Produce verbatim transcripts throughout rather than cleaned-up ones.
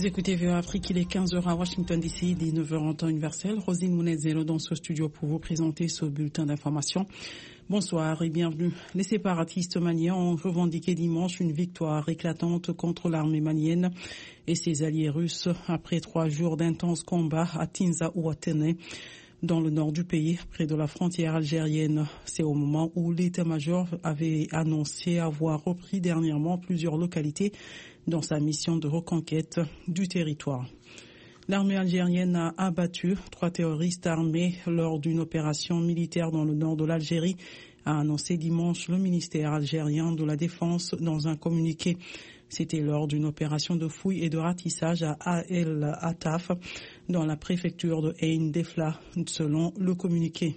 Vous écoutez V O A Afrique, il est quinze heures à Washington D C, dix-neuf heures en temps universel. Rosine Mounezelo dans ce studio pour vous présenter ce bulletin d'information. Bonsoir et bienvenue. Les séparatistes maliens ont revendiqué dimanche une victoire éclatante contre l'armée malienne et ses alliés russes après trois jours d'intenses combats à Tinza Ouattene, dans le nord du pays, près de la frontière algérienne. C'est au moment où l'état-major avait annoncé avoir repris dernièrement plusieurs localités dans sa mission de reconquête du territoire. L'armée algérienne a abattu trois terroristes armés lors d'une opération militaire dans le nord de l'Algérie, a annoncé dimanche le ministère algérien de la Défense dans un communiqué. C'était lors d'une opération de fouille et de ratissage à El Attaf, dans la préfecture de Ain Defla, selon le communiqué.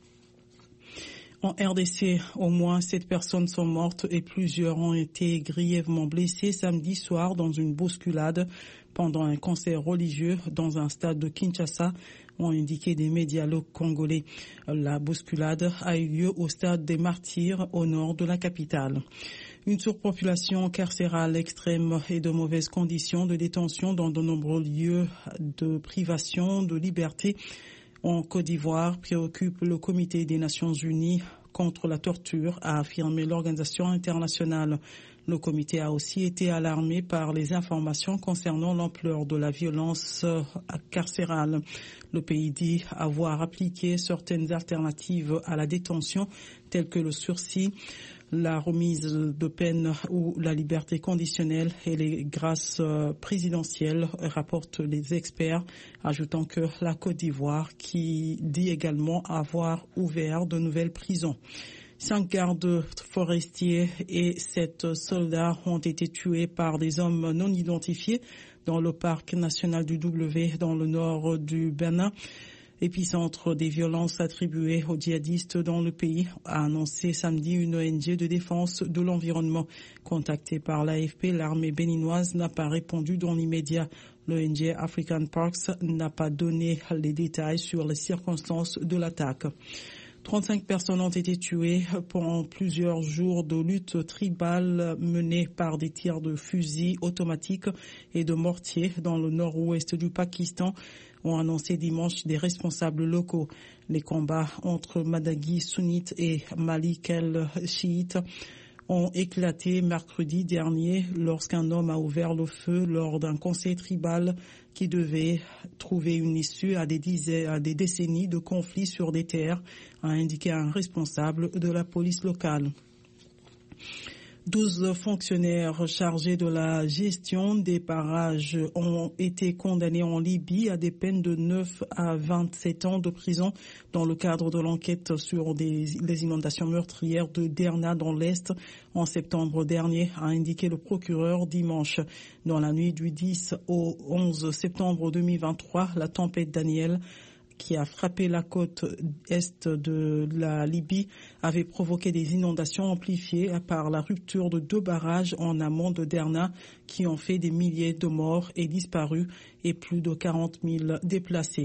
En R D C, au moins sept personnes sont mortes et plusieurs ont été grièvement blessées samedi soir dans une bousculade pendant un concert religieux dans un stade de Kinshasa, ont indiqué des médias locaux congolais. La bousculade a eu lieu au stade des Martyrs au nord de la capitale. Une surpopulation carcérale extrême et de mauvaises conditions de détention dans de nombreux lieux de privation de liberté en Côte d'Ivoire préoccupe le Comité des Nations Unies contre la torture, a affirmé l'organisation internationale. Le comité a aussi été alarmé par les informations concernant l'ampleur de la violence carcérale. Le pays dit avoir appliqué certaines alternatives à la détention, telles que le sursis, la remise de peine ou la liberté conditionnelle et les grâces présidentielles, rapportent les experts, ajoutant que la Côte d'Ivoire, qui dit également avoir ouvert de nouvelles prisons. Cinq gardes forestiers et sept soldats ont été tués par des hommes non identifiés dans le parc national du W dans le nord du Bénin, épicentre des violences attribuées aux djihadistes dans le pays, a annoncé samedi une O N G de défense de l'environnement. Contactée par l'A F P, l'armée béninoise n'a pas répondu dans l'immédiat. L'O N G African Parks n'a pas donné les détails sur les circonstances de l'attaque. trente-cinq personnes ont été tuées pendant plusieurs jours de lutte tribale menée par des tirs de fusils automatiques et de mortiers dans le nord-ouest du Pakistan, ont annoncé dimanche des responsables locaux. Les combats entre Madagi sunnites et Malik el-chiites ont éclaté mercredi dernier lorsqu'un homme a ouvert le feu lors d'un conseil tribal qui devait trouver une issue à des dizaines, à des décennies de conflits sur des terres, a indiqué un responsable de la police locale. Douze fonctionnaires chargés de la gestion des barrages ont été condamnés en Libye à des peines de neuf à vingt-sept ans de prison dans le cadre de l'enquête sur des, les inondations meurtrières de Derna dans l'Est en septembre dernier, a indiqué le procureur dimanche. Dans la nuit du dix au onze septembre deux mille vingt-trois, la tempête Daniel, qui a frappé la côte est de la Libye, avait provoqué des inondations amplifiées par la rupture de deux barrages en amont de Derna qui ont fait des milliers de morts et disparus et plus de quarante mille déplacés.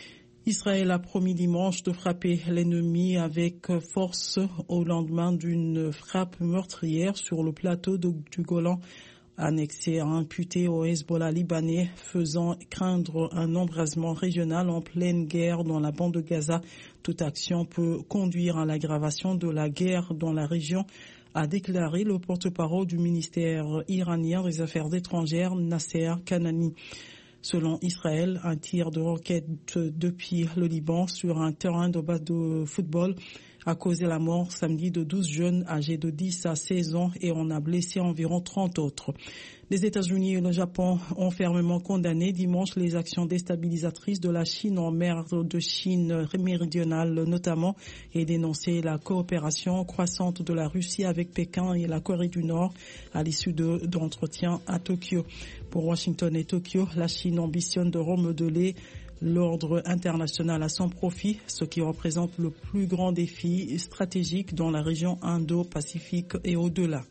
Israël a promis dimanche de frapper l'ennemi avec force au lendemain d'une frappe meurtrière sur le plateau de, du Golan, annexé à imputé au Hezbollah libanais, faisant craindre un embrasement régional en pleine guerre dans la bande de Gaza. Toute action peut conduire à l'aggravation de la guerre dans la région, a déclaré le porte-parole du ministère iranien des Affaires étrangères, Nasser Kanani. Selon Israël, un tir de roquette depuis le Liban sur un terrain de base de football a causé la mort samedi de douze jeunes âgés de dix à seize ans et on a blessé environ trente autres. Les États-Unis et le Japon ont fermement condamné dimanche les actions déstabilisatrices de la Chine en mer de Chine méridionale notamment et dénoncé la coopération croissante de la Russie avec Pékin et la Corée du Nord à l'issue de, d'entretiens à Tokyo. Pour Washington et Tokyo, la Chine ambitionne de remodeler l'ordre international à son profit, ce qui représente le plus grand défi stratégique dans la région Indo-Pacifique et au-delà.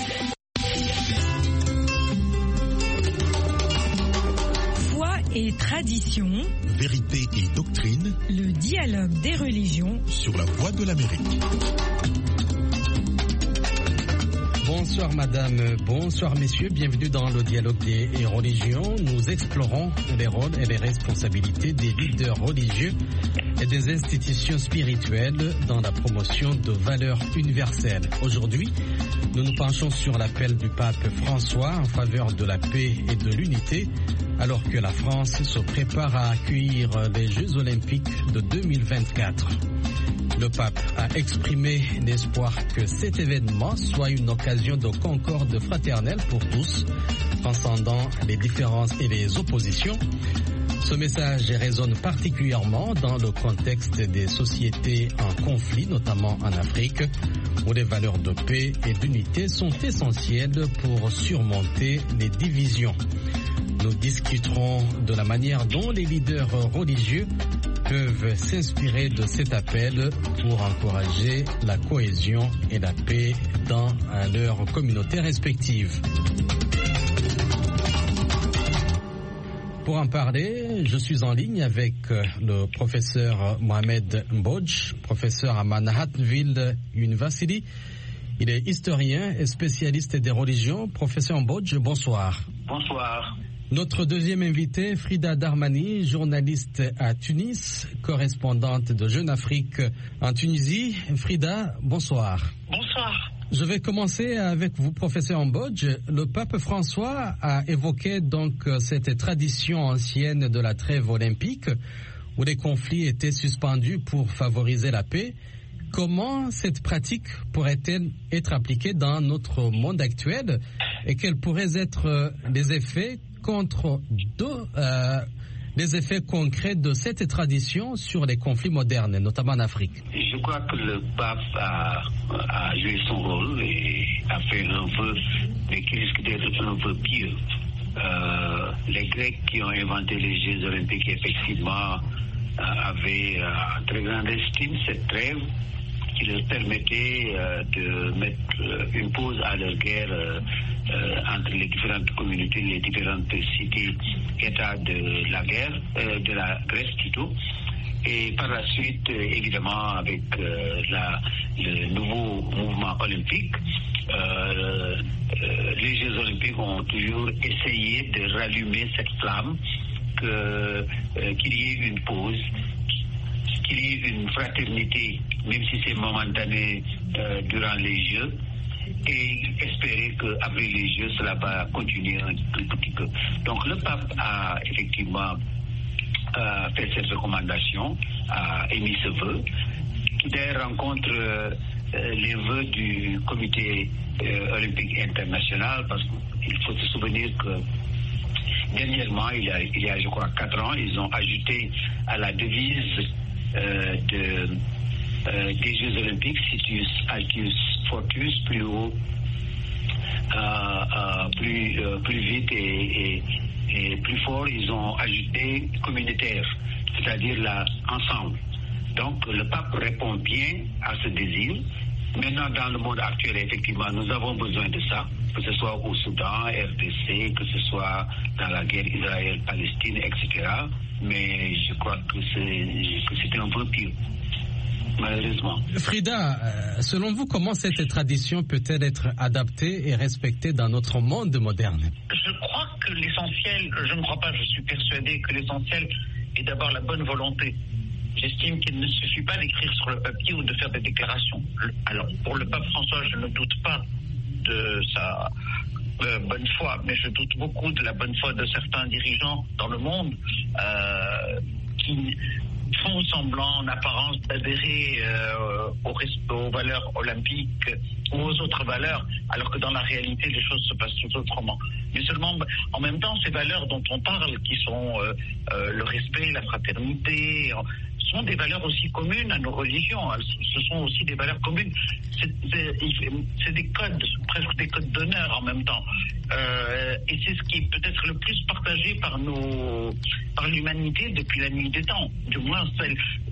Foi et tradition, vérité et doctrine, le dialogue des religions sur la Voix de l'Amérique. Bonsoir madame, bonsoir messieurs, bienvenue dans le dialogue des religions. Nous explorons les rôles et les responsabilités des leaders religieux et des institutions spirituelles dans la promotion de valeurs universelles. Aujourd'hui, nous nous penchons sur l'appel du pape François en faveur de la paix et de l'unité, alors que la France se prépare à accueillir les Jeux Olympiques de deux mille vingt-quatre. Le pape a exprimé l'espoir que cet événement soit une occasion de concorde fraternelle pour tous, transcendant les différences et les oppositions. Ce message résonne particulièrement dans le contexte des sociétés en conflit, notamment en Afrique, où les valeurs de paix et d'unité sont essentielles pour surmonter les divisions. Nous discuterons de la manière dont les leaders religieux peuvent s'inspirer de cet appel pour encourager la cohésion et la paix dans leurs communautés respectives. Pour en parler, je suis en ligne avec le professeur Mohamed Mbodj, professeur à Manhattanville University. Il est historien et spécialiste des religions. Professeur Mbodj, bonsoir. Bonsoir. Notre deuxième invité, Frida Darmani, journaliste à Tunis, correspondante de Jeune Afrique en Tunisie. Frida, bonsoir. Bonsoir. Je vais commencer avec vous, professeur Mbodj. Le pape François a évoqué donc cette tradition ancienne de la trêve olympique où les conflits étaient suspendus pour favoriser la paix. Comment cette pratique pourrait-elle être appliquée dans notre monde actuel et quels pourraient être les effets contre deux, euh, les effets concrets de cette tradition sur les conflits modernes, notamment en Afrique? Je crois que le pape a, a joué son rôle et a fait un vœu, mais qui risque d'être un vœu pieux. Euh, les Grecs qui ont inventé les Jeux Olympiques, effectivement, euh, avaient euh, très grande estime cette trêve qui leur permettait euh, de mettre euh, une pause à leur guerre euh, euh, entre les différentes communautés, les différentes cités-États de la guerre, euh, de la Grèce plutôt. Et par la suite, euh, évidemment, avec euh, la, le nouveau mouvement olympique, euh, euh, les Jeux Olympiques ont toujours essayé de rallumer cette flamme, que, euh, qu'il y ait une pause, qu'il y ait une fraternité, même si c'est momentané euh, durant les Jeux, et espérer qu'après les Jeux, cela va continuer un tout petit peu. Donc le pape a effectivement euh, fait cette recommandation, a émis ce vœu, qui d'ailleurs rencontre euh, les vœux du comité euh, olympique international, parce qu'il faut se souvenir que dernièrement, il y a, il y a je crois quatre ans, ils ont ajouté à la devise Euh, de, euh, des Jeux Olympiques, Situs, Altius, Fortus, plus haut, euh, euh, plus, euh, plus vite et, et, et plus fort, ils ont ajouté communautaire, c'est-à-dire là, ensemble. Donc le pape répond bien à ce désir. Maintenant, dans le monde actuel, effectivement, nous avons besoin de ça, que ce soit au Soudan, R D C, que ce soit dans la guerre Israël-Palestine, et cetera. Mais je crois que c'est, que c'est un peu pire, malheureusement. Frida, selon vous, comment cette tradition peut-elle être adaptée et respectée dans notre monde moderne? Je crois que l'essentiel, je ne crois pas, je suis persuadé que l'essentiel est d'abord la bonne volonté. J'estime qu'il ne suffit pas d'écrire sur le papier ou de faire des déclarations. Alors, pour le pape François, je ne doute pas de sa euh, bonne foi, mais je doute beaucoup de la bonne foi de certains dirigeants dans le monde euh, qui font semblant en apparence d'adhérer euh, au respect, aux valeurs olympiques ou aux autres valeurs, alors que dans la réalité, les choses se passent tout autrement. Mais seulement, en même temps, ces valeurs dont on parle, qui sont euh, euh, le respect, la fraternité, sont des valeurs aussi communes à nos religions. Ce sont aussi des valeurs communes. C'est, c'est, c'est des codes, presque des codes d'honneur en même temps. Euh, et c'est ce qui est peut-être le plus partagé par nos, par l'humanité depuis la nuit des temps. Du moins, celle,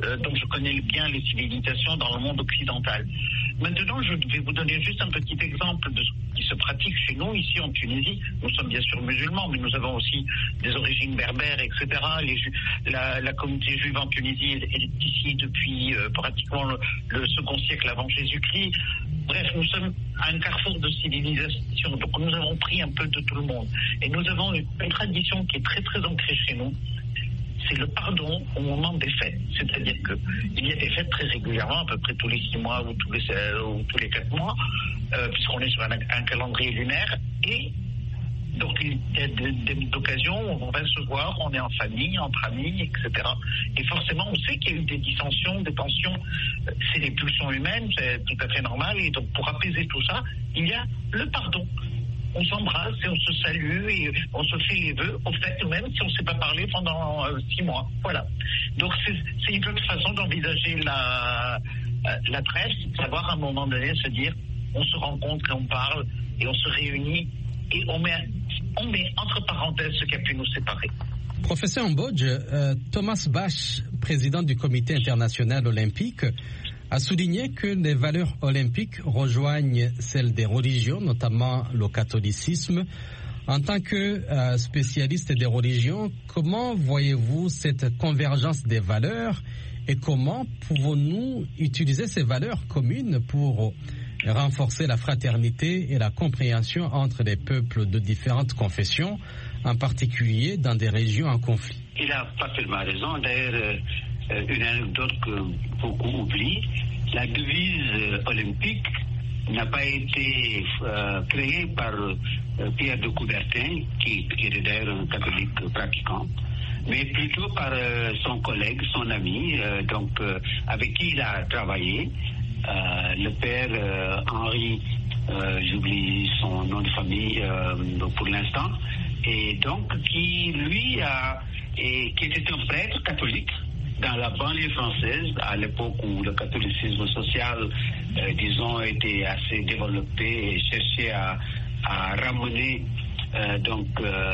euh, donc je connais bien les civilisations dans le monde occidental. Maintenant, je vais vous donner juste un petit exemple de ce qui se pratique chez nous, ici en Tunisie. Nous sommes bien sûr musulmans, mais nous avons aussi des origines berbères, et cetera. Les ju- la, la communauté juive en Tunisie est ici depuis euh, pratiquement le, le second siècle avant Jésus-Christ. Bref, nous sommes à un carrefour de civilisation, donc nous avons pris un peu de tout le monde. Et nous avons une, une tradition qui est très très ancrée chez nous, c'est le pardon au moment des fêtes. C'est-à-dire qu'il y a des fêtes très régulièrement, à peu près tous les six mois ou tous les, ou tous les quatre mois, euh, puisqu'on est sur un, un calendrier lunaire. Et donc il y a des, des occasions où on va se voir, on est en famille, entre amis, et cetera. Et forcément, on sait qu'il y a eu des dissensions, des tensions. C'est des pulsions humaines, c'est tout à fait normal. Et donc pour apaiser tout ça, il y a le pardon. On s'embrasse et on se salue et on se fait les vœux, au fait, même si on ne s'est pas parlé pendant euh, six mois. Voilà. Donc c'est, c'est une autre façon d'envisager la, euh, la trêve, c'est de savoir à un moment donné se dire, on se rencontre et on parle et on se réunit et on met, on met entre parenthèses ce qui a pu nous séparer. Professeur Mbodj, euh, Thomas Bach, président du Comité international olympique, a souligné que les valeurs olympiques rejoignent celles des religions, notamment le catholicisme. En tant que euh, spécialiste des religions, comment voyez-vous cette convergence des valeurs et comment pouvons-nous utiliser ces valeurs communes pour renforcer la fraternité et la compréhension entre les peuples de différentes confessions, en particulier dans des régions en conflit? Il a parfaitement raison. D'ailleurs, euh, une anecdote que beaucoup oublient, la devise olympique n'a pas été euh, créée par euh, Pierre de Coubertin, qui, qui est d'ailleurs un catholique pratiquant, mais plutôt par euh, son collègue, son ami, euh, donc euh, avec qui il a travaillé, euh, le père euh, Henri, euh, j'oublie son nom de famille euh, pour l'instant, et donc qui lui a, et, qui était un prêtre catholique dans la banlieue française, à l'époque où le catholicisme social, euh, disons, était assez développé et cherchait à, à ramener euh, donc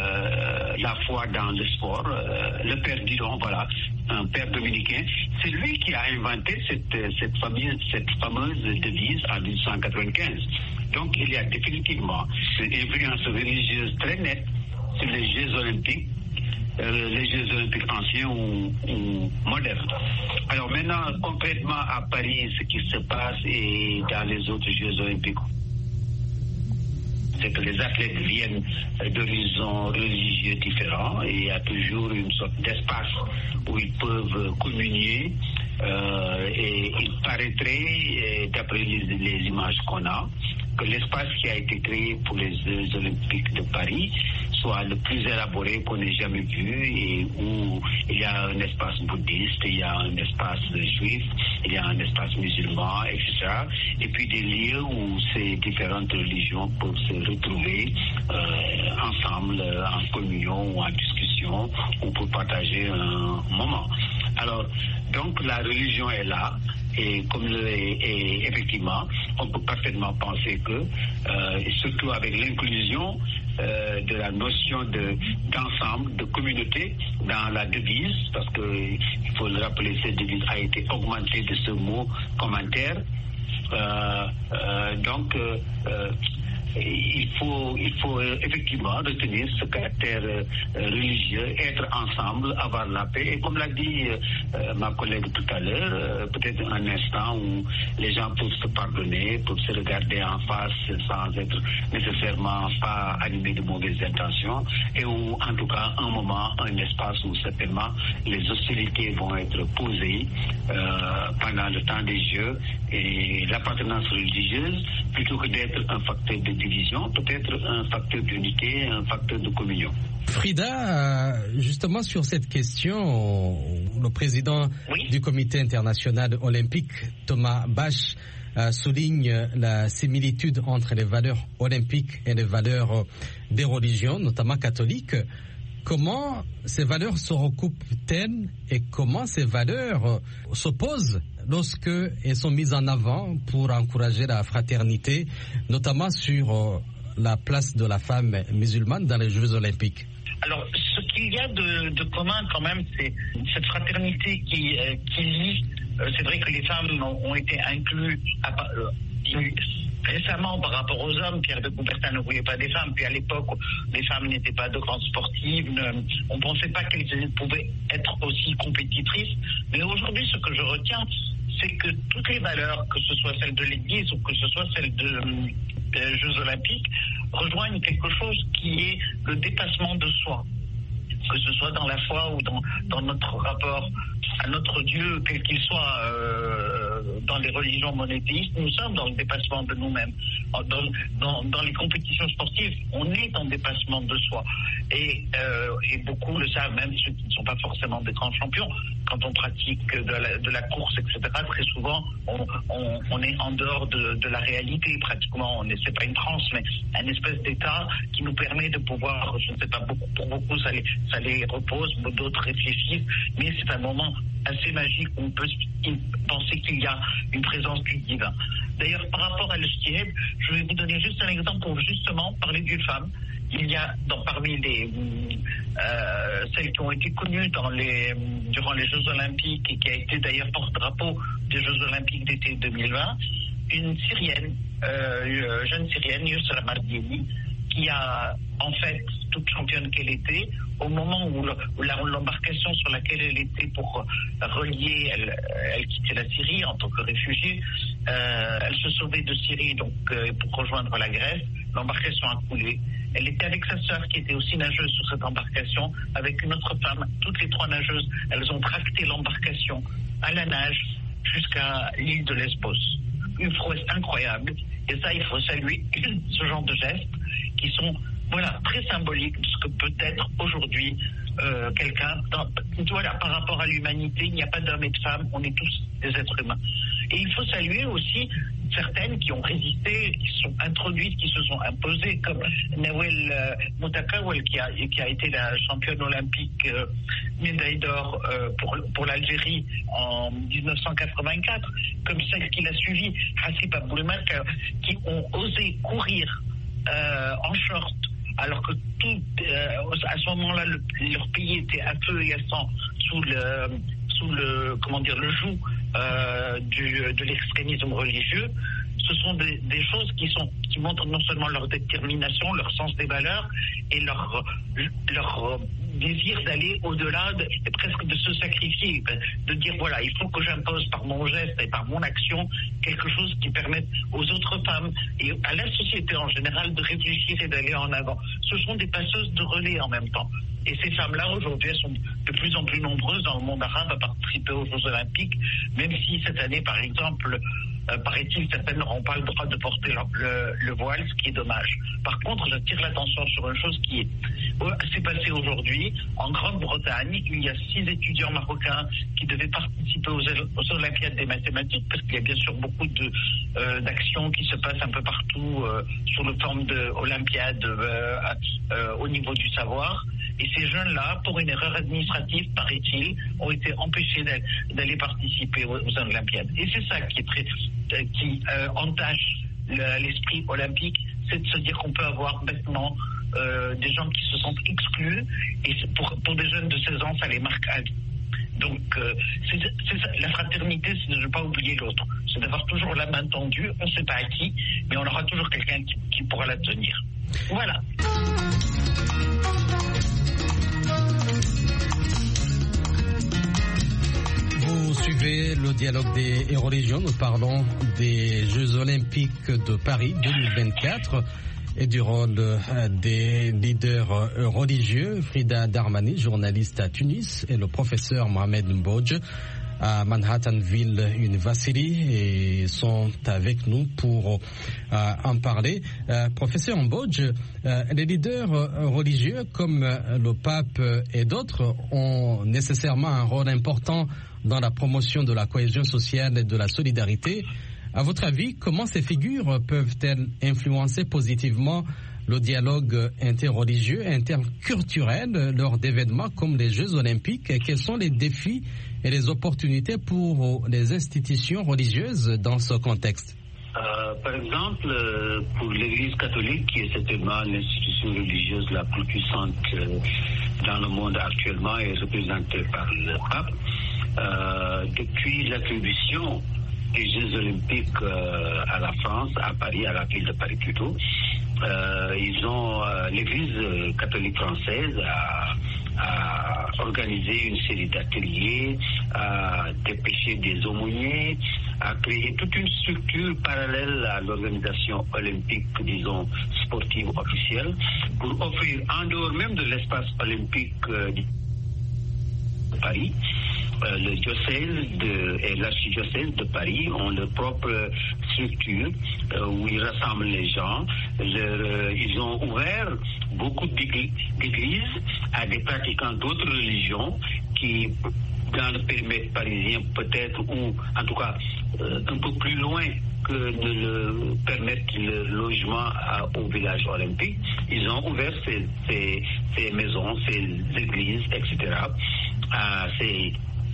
euh, la foi dans le sport. Euh, le père Didon, voilà, un père dominicain, c'est lui qui a inventé cette, cette, fameuse, cette fameuse devise en dix-huit cent quatre-vingt-quinze. Donc il y a définitivement une influence religieuse très nette sur les Jeux olympiques, Euh, les Jeux olympiques anciens ou, ou modernes. Alors maintenant, concrètement à Paris, ce qui se passe et dans les autres Jeux olympiques, c'est que les athlètes viennent d'horizons religieux différents et il y a toujours une sorte d'espace où ils peuvent communier. Euh, et il paraîtrait, d'après les, les images qu'on a, que l'espace qui a été créé pour les Jeux olympiques de Paris soit le plus élaboré qu'on ait jamais vu et où il y a un espace bouddhiste, il y a un espace juif, il y a un espace musulman, et cetera. Et puis des lieux où ces différentes religions peuvent se retrouver euh, ensemble, en communion ou en discussion, ou pour partager un moment. Alors, donc la religion est là. Et comme le, et, et effectivement, on peut parfaitement penser que, euh, et surtout avec l'inclusion euh, de la notion de, d'ensemble, de communauté dans la devise, parce que il faut le rappeler, cette devise a été augmentée de ce mot commentaire. Euh, euh, donc, euh, euh, il faut, il faut euh, effectivement retenir ce caractère euh, religieux, être ensemble, avoir la paix. Et comme l'a dit euh, ma collègue tout à l'heure, euh, peut-être un instant où les gens peuvent se pardonner, peuvent se regarder en face sans être nécessairement pas animés de mauvaises intentions, et où en tout cas un moment, un espace où certainement les hostilités vont être posées euh, pendant le temps des Jeux, et l'appartenance religieuse, plutôt que d'être un facteur de division, peut-être un facteur d'unité, un facteur de communion. Frida, justement sur cette question, le président oui. du Comité international olympique, Thomas Bach, euh, souligne la similitude entre les valeurs olympiques et les valeurs des religions, notamment catholiques. Comment ces valeurs se recoupent-elles et comment ces valeurs s'opposent lorsque elles sont mises en avant pour encourager la fraternité, notamment sur la place de la femme musulmane dans les Jeux olympiques? Alors, ce qu'il y a de, de commun quand même, c'est cette fraternité qui, euh, qui lie. Euh, c'est vrai que les femmes ont, ont été incluses à, euh, récemment par rapport aux hommes. Pierre de Coubertin ne voulait pas des femmes. Puis à l'époque, les femmes n'étaient pas de grandes sportives. Ne, on ne pensait pas qu'elles pouvaient être aussi compétitrices. Mais aujourd'hui, ce que je retiens, c'est que toutes les valeurs, que ce soit celles de l'Église ou que ce soit celles de, des Jeux Olympiques, rejoignent quelque chose qui est le dépassement de soi. Que ce soit dans la foi ou dans, dans notre rapport à notre Dieu, quel qu'il soit, euh, dans les religions monothéistes, nous sommes dans le dépassement de nous-mêmes. Dans, dans, dans les compétitions sportives, on est en dépassement de soi. Et, euh, et beaucoup le savent, même ceux qui ne sont pas forcément des grands champions. Quand on pratique de la, de la course, et cetera, très souvent, on, on, on est en dehors de, de la réalité, pratiquement. C'est pas une transe, mais un espèce d'état qui nous permet de pouvoir, je ne sais pas, beaucoup, pour beaucoup, ça les, ça les repose, d'autres réfléchissent, mais c'est un moment assez magique où on peut penser qu'il y a une présence du divin. D'ailleurs, par rapport à l'Echtiheb, je vais vous donner juste un exemple pour justement parler d'une femme. Il y a dans, parmi les euh, celles qui ont été connues dans les, durant les Jeux Olympiques et qui a été d'ailleurs porte-drapeau des Jeux Olympiques d'été deux mille vingt, une Syrienne, euh, jeune Syrienne, Yusra Mardini, qui a, en fait, toute championne qu'elle était, au moment où, le, où la, l'embarcation sur laquelle elle était pour relier, elle, elle quittait la Syrie en tant que réfugiée, euh, elle se sauvait de Syrie donc euh, pour rejoindre la Grèce, l'embarcation a coulé. Elle était avec sa sœur qui était aussi nageuse sur cette embarcation, avec une autre femme, toutes les trois nageuses, elles ont tracté l'embarcation à la nage jusqu'à l'île de Lesbos. Une prouesse incroyable, et ça il faut saluer ce genre de gestes qui sont voilà, très symboliques de ce que peut être aujourd'hui euh, quelqu'un. Dans, voilà, par rapport à l'humanité, il n'y a pas d'hommes et de femmes, on est tous des êtres humains. Et il faut saluer aussi certaines qui ont résisté, qui sont introduites, qui se sont imposées, comme Nawel euh, Moutakawel, qui a, qui a été la championne olympique euh, médaille d'or euh, pour, pour l'Algérie en dix-neuf cent quatre-vingt-quatre, comme celle qui l'a suivie, Hassib Aboulemak, euh, qui ont osé courir euh, en short, alors que tout, euh, à ce moment-là, le, leur pays était à feu et à sang sous le, sous le, comment dire, le joug euh, du, de l'extrémisme religieux. Ce sont des, des choses qui sont, qui montrent non seulement leur détermination, leur sens des valeurs et leur, leur désir d'aller au-delà, de, presque de se sacrifier, de dire voilà, il faut que j'impose par mon geste et par mon action quelque chose qui permette aux autres femmes et à la société en général de réfléchir et d'aller en avant. Ce sont des passeuses de relais en même temps. Et ces femmes-là, aujourd'hui, elles sont de plus en plus nombreuses dans le monde arabe à participer aux Jeux Olympiques, même si cette année, par exemple, euh, paraît-il, certaines n'auront pas le droit de porter le, le, le voile, ce qui est dommage. Par contre, j'attire l'attention sur une chose qui est, euh, s'est passée aujourd'hui. En Grande-Bretagne, il y a six étudiants marocains qui devaient participer aux, aux Olympiades des mathématiques, parce qu'il y a bien sûr beaucoup de, euh, d'actions qui se passent un peu partout euh, sous le forme d'Olympiades euh, euh, au niveau du savoir. Et ces jeunes-là, pour une erreur administrative, paraît-il, ont été empêchés d'aller participer aux, aux Olympiades. Et c'est ça qui, est très, euh, qui euh, entache l'esprit olympique, c'est de se dire qu'on peut avoir maintenant euh, des gens qui se sentent exclus, et pour, pour des jeunes de seize ans, ça les marque à vie. Donc, euh, c'est, c'est ça, la fraternité, c'est de ne pas oublier l'autre. C'est d'avoir toujours la main tendue, on ne sait pas à qui, mais on aura toujours quelqu'un qui, qui pourra la tenir. Voilà. Vous suivez le dialogue des religions. Nous parlons des Jeux Olympiques de Paris deux mille vingt-quatre et du rôle des leaders religieux. Frida Darmani, journaliste à Tunis, et le professeur Mohamed Mbodj à Manhattanville University, et sont avec nous pour euh, en parler. Euh, professeur Mbodj, euh, les leaders religieux comme le pape et d'autres ont nécessairement un rôle important dans la promotion de la cohésion sociale et de la solidarité. À votre avis, comment ces figures peuvent-elles influencer positivement le dialogue interreligieux, interculturel lors d'événements comme les Jeux Olympiques? Et quels sont les défis et les opportunités pour les institutions religieuses dans ce contexte? Euh, par exemple, euh, pour l'Église catholique, qui est certainement l'institution religieuse la plus puissante euh, dans le monde actuellement et représentée par le pape, euh, depuis l'attribution des Jeux olympiques euh, à la France, à Paris, à la ville de Paris plutôt, euh, ils ont euh, l'Église catholique française a, a organisé une série d'ateliers, a dépêché des aumôniers, a créé toute une structure parallèle à l'organisation olympique, disons, sportive officielle, pour offrir, en dehors même de l'espace olympique euh, de Paris, euh, le diocèse de, et l'archidiocèse de Paris ont leur propre structure euh, où ils rassemblent les gens. Leur, euh, ils ont ouvert beaucoup d'églises à des pratiquants d'autres religions qui, dans le périmètre parisien peut-être, ou en tout cas euh, un peu plus loin que de le permettre le logement à, au village olympique, ils ont ouvert ces, ces, ces maisons, ces églises, et cetera, à ces,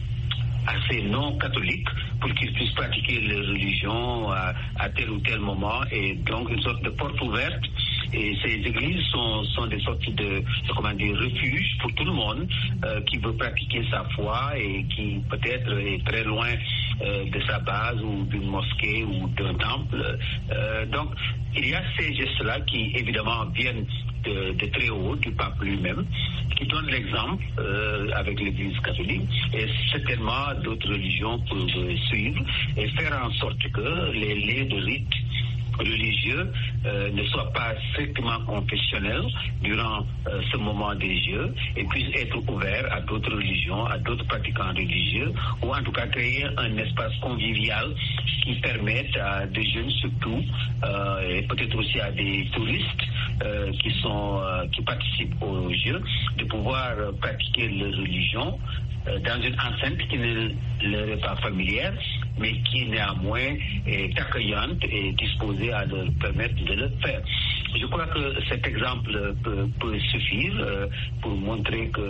à ces non-catholiques pour qu'ils puissent pratiquer leur religion à, à tel ou tel moment, et donc une sorte de porte ouverte. Et ces églises sont, sont des sortes de, de comment dire, refuges pour tout le monde euh, qui veut pratiquer sa foi et qui peut-être est très loin euh, de sa base ou d'une mosquée ou d'un temple. Euh, donc, il y a ces gestes-là qui, évidemment, viennent de, de très haut, du pape lui-même, qui donne l'exemple euh, avec l'Église catholique, et certainement d'autres religions peuvent suivre et faire en sorte que les lieux de rite religieux euh, ne soient pas strictement confessionnels durant euh, ce moment des Jeux et puissent être ouverts à d'autres religions, à d'autres pratiquants religieux, ou en tout cas créer un espace convivial qui permette à des jeunes surtout, euh, et peut-être aussi à des touristes euh, qui sont euh, qui participent aux Jeux, de pouvoir euh, pratiquer leur religion euh, dans une enceinte qui ne leur est pas familière, mais qui néanmoins est accueillante et disposée à leur permettre de le faire. Je crois que cet exemple peut, peut suffire euh, pour montrer que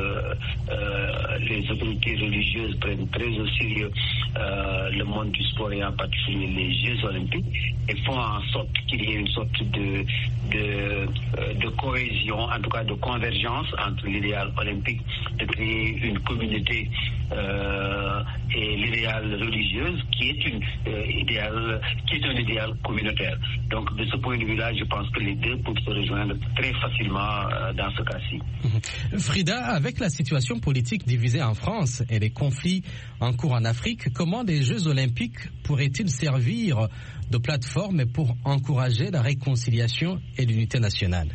euh, les autorités religieuses prennent très au sérieux euh, le monde du sport et en particulier les Jeux olympiques et font en sorte qu'il y ait une sorte de, de, de cohésion, en tout cas de convergence entre l'idéal olympique de créer une communauté euh, et l'idéal religieuse qui est, une, euh, idéal, qui est un idéal communautaire. Donc de ce point de vue-là, je pense que les deux peuvent se rejoindre très facilement euh, dans ce cas-ci. Frida, avec la situation politique divisée en France et les conflits en cours en Afrique, comment les Jeux olympiques pourraient-ils servir de plateforme pour encourager la réconciliation et l'unité nationale?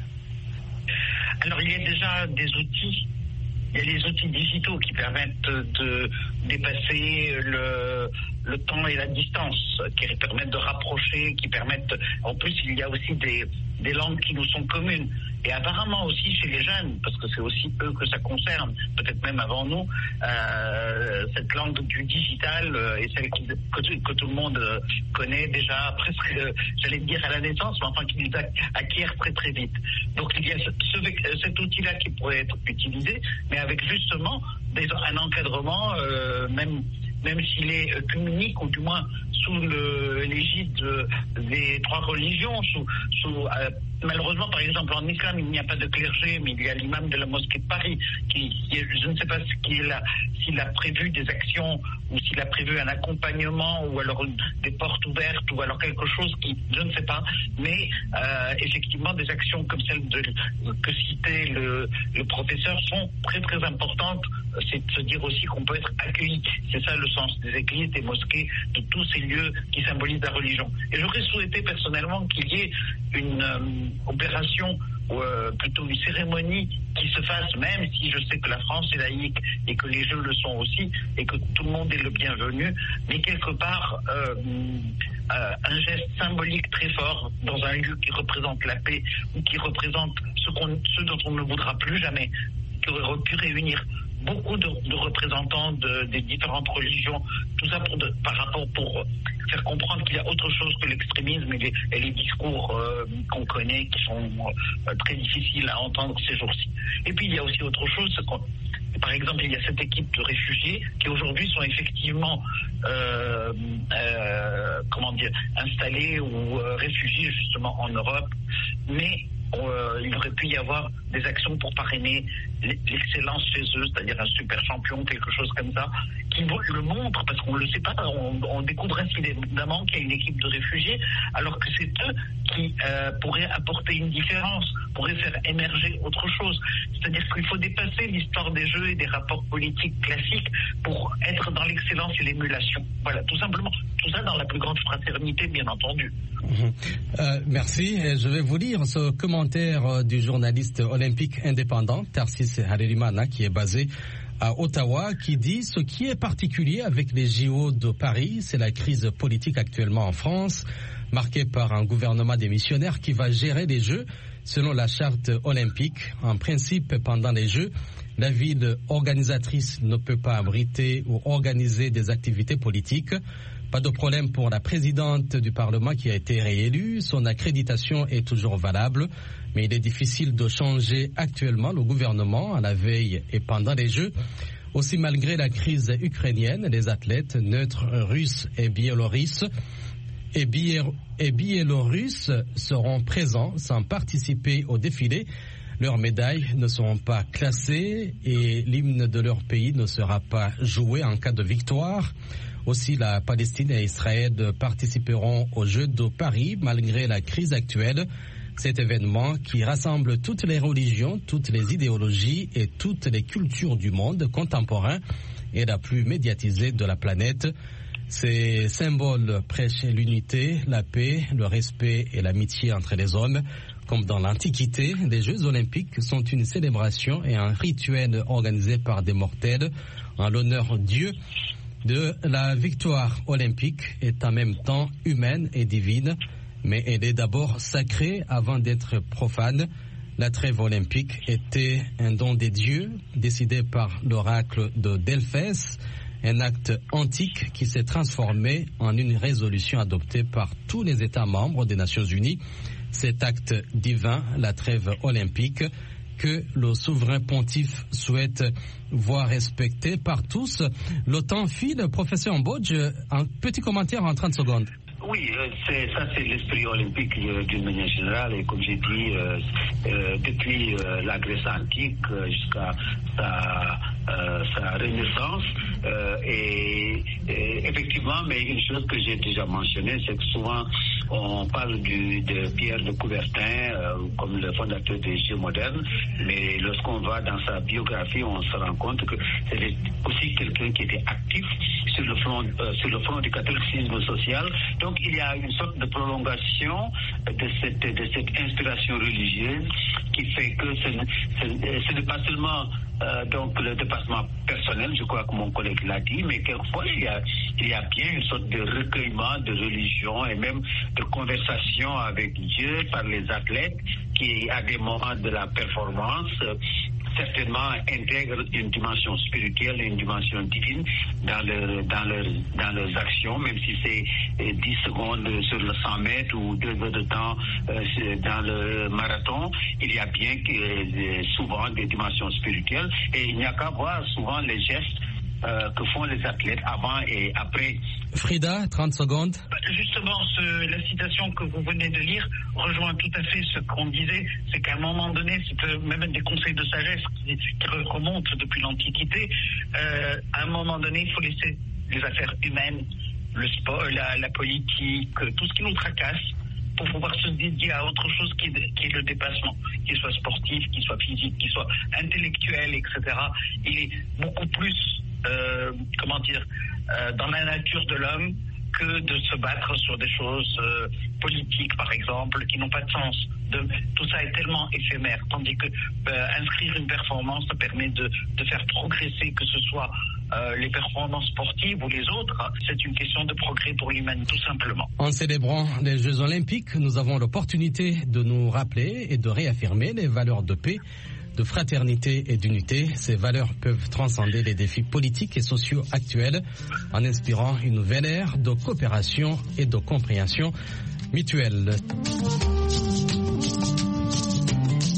Alors il y a déjà des outils. Il y a les outils digitaux qui permettent de dépasser le, le temps et la distance, qui permettent de rapprocher, qui permettent... En plus, il y a aussi des, des langues qui nous sont communes. Et apparemment aussi chez les jeunes, parce que c'est aussi eux que ça concerne, peut-être même avant nous, euh, cette langue du digital euh, est celle qui, que, que tout le monde euh, connaît déjà presque, euh, j'allais dire à la naissance, mais enfin qu'ils acquièrent très très vite. Donc il y a ce, ce, cet outil-là qui pourrait être utilisé, mais avec justement des, un encadrement, euh, même même s'il est unique, ou du moins sous le, l'égide des trois religions, sous, sous euh, malheureusement, par exemple, en islam, il n'y a pas de clergé, mais il y a l'imam de la mosquée de Paris, qui, qui est, je ne sais pas s'il a, s'il a prévu des actions, ou s'il a prévu un accompagnement, ou alors une, des portes ouvertes, ou alors quelque chose qui, je ne sais pas, mais euh, effectivement, des actions comme celle de, que citait le, le professeur sont très très importantes. C'est de se dire aussi qu'on peut être accueilli. C'est ça le sens des églises, des mosquées, de tous ces lieux qui symbolisent la religion. Et j'aurais souhaité personnellement qu'il y ait une euh, opération, ou euh, plutôt une cérémonie qui se fasse, même si je sais que la France est laïque et que les Jeux le sont aussi, et que tout le monde est le bienvenu, mais quelque part euh, euh, un geste symbolique très fort dans un lieu qui représente la paix, ou qui représente ce, qu'on, ce dont on ne voudra plus jamais, qui aurait pu réunir beaucoup de, de représentants de, des différentes religions, tout ça pour de, par rapport pour faire comprendre qu'il y a autre chose que l'extrémisme et les, et les discours euh, qu'on connaît qui sont euh, très difficiles à entendre ces jours-ci. Et puis il y a aussi autre chose, c'est qu'on Par exemple, il y a cette équipe de réfugiés qui aujourd'hui sont effectivement euh, euh, comment dire, installés ou euh, réfugiés justement en Europe, mais euh, il aurait pu y avoir des actions pour parrainer l'excellence chez eux, c'est-à-dire un super champion, quelque chose comme ça, qui le montre, parce qu'on ne le sait pas, on, on découvre incidemment qu'il y a une équipe de réfugiés, alors que c'est eux qui euh, pourraient apporter une différence, pourraient faire émerger autre chose. C'est-à-dire qu'il faut dépasser l'histoire des jeux et des rapports politiques classiques pour être dans l'excellence et l'émulation. Voilà, tout simplement. Tout ça dans la plus grande fraternité, bien entendu. Mmh. Euh, merci. Je vais vous lire ce commentaire du journaliste olympique indépendant, Tarsis Harerimana, qui est basé à Ottawa, qui dit: ce qui est particulier avec les J O de Paris, c'est la crise politique actuellement en France, marquée par un gouvernement démissionnaire qui va gérer les Jeux selon la charte olympique. En principe, pendant les Jeux, la ville organisatrice ne peut pas abriter ou organiser des activités politiques. Pas de problème pour la présidente du Parlement qui a été réélue. Son accréditation est toujours valable. Mais il est difficile de changer actuellement le gouvernement à la veille et pendant les Jeux. Aussi, malgré la crise ukrainienne, les athlètes neutres russes et biélorusses et, bié- et biélorusses seront présents sans participer au défilé. Leurs médailles ne seront pas classées et l'hymne de leur pays ne sera pas joué en cas de victoire. Aussi, la Palestine et Israël participeront aux Jeux de Paris malgré la crise actuelle. Cet événement qui rassemble toutes les religions, toutes les idéologies et toutes les cultures du monde contemporain est la plus médiatisée de la planète. Ces symboles prêchent l'unité, la paix, le respect et l'amitié entre les hommes. Comme dans l'Antiquité, les Jeux olympiques sont une célébration et un rituel organisé par des mortels en l'honneur de Dieu. De la victoire olympique est en même temps humaine et divine, mais elle est d'abord sacrée avant d'être profane. La trêve olympique était un don des dieux, décidé par l'oracle de Delphès, un acte antique qui s'est transformé en une résolution adoptée par tous les États membres des Nations Unies. Cet acte divin, la trêve olympique, que le souverain pontife souhaite voir respecté par tous. Le temps file. Professeur Mbodj, un petit commentaire en trente secondes. Oui, c'est, ça c'est l'esprit olympique euh, d'une manière générale, et comme j'ai dit, euh, euh, depuis euh, la Grèce antique euh, jusqu'à sa, euh, sa renaissance, euh, et, et effectivement, mais une chose que j'ai déjà mentionnée, c'est que souvent on parle du, de Pierre de Coubertin euh, comme le fondateur des Jeux modernes, mais lorsqu'on va dans sa biographie, on se rend compte que c'est aussi quelqu'un qui était actif sur le front, euh, sur le front du catholicisme social. Donc il y a une sorte de prolongation de cette, de cette inspiration religieuse qui fait que ce, ce, ce n'est pas seulement euh, donc le dépassement personnel, je crois que mon collègue l'a dit, mais quelquefois il y a, il y a bien une sorte de recueillement de religion et même de conversation avec Dieu par les athlètes qui, à des moments de la performance, euh, certainement intègrent une dimension spirituelle et une dimension divine dans, leur, dans, leur, dans leurs actions, même si c'est euh, dix secondes sur le cent mètres ou deux heures de temps euh, dans le marathon. Il y a bien que, euh, souvent des dimensions spirituelles, et il n'y a qu'à voir souvent les gestes Euh, que font les athlètes avant et après. Frida, trente secondes. Justement, ce, la citation que vous venez de lire rejoint tout à fait ce qu'on disait, c'est qu'à un moment donné, c'est même des conseils de sagesse qui, qui remontent depuis l'Antiquité. Euh, à un moment donné, il faut laisser les affaires humaines, le sport, la, la politique, tout ce qui nous tracasse, pour pouvoir se dédier à autre chose qui est, qui est le dépassement, qu'il soit sportif, qu'il soit physique, qu'il soit intellectuel, et cetera. Il est beaucoup plus Euh, comment dire, euh, dans la nature de l'homme que de se battre sur des choses euh, politiques, par exemple, qui n'ont pas de sens. De, tout ça est tellement éphémère, tandis que euh, inscrire une performance, ça permet de, de faire progresser, que ce soit euh, les performances sportives ou les autres. C'est une question de progrès pour l'humanité, tout simplement. En célébrant les Jeux Olympiques, nous avons l'opportunité de nous rappeler et de réaffirmer les valeurs de paix, de fraternité et d'unité. Ces valeurs peuvent transcender les défis politiques et sociaux actuels en inspirant une nouvelle ère de coopération et de compréhension mutuelle. C'est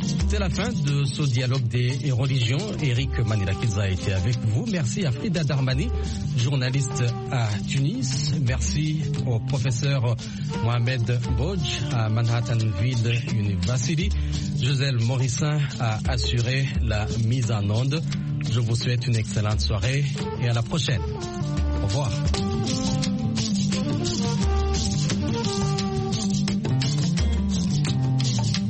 la fin de ce dialogue des religions. Eric Manirakis a été avec vous. Merci à Frida Darmani, journaliste à Tunis. Merci au professeur Mohamed Bodj à Manhattanville University. Joselle Morissin a assuré la mise en onde. Je vous souhaite une excellente soirée et à la prochaine. Au revoir.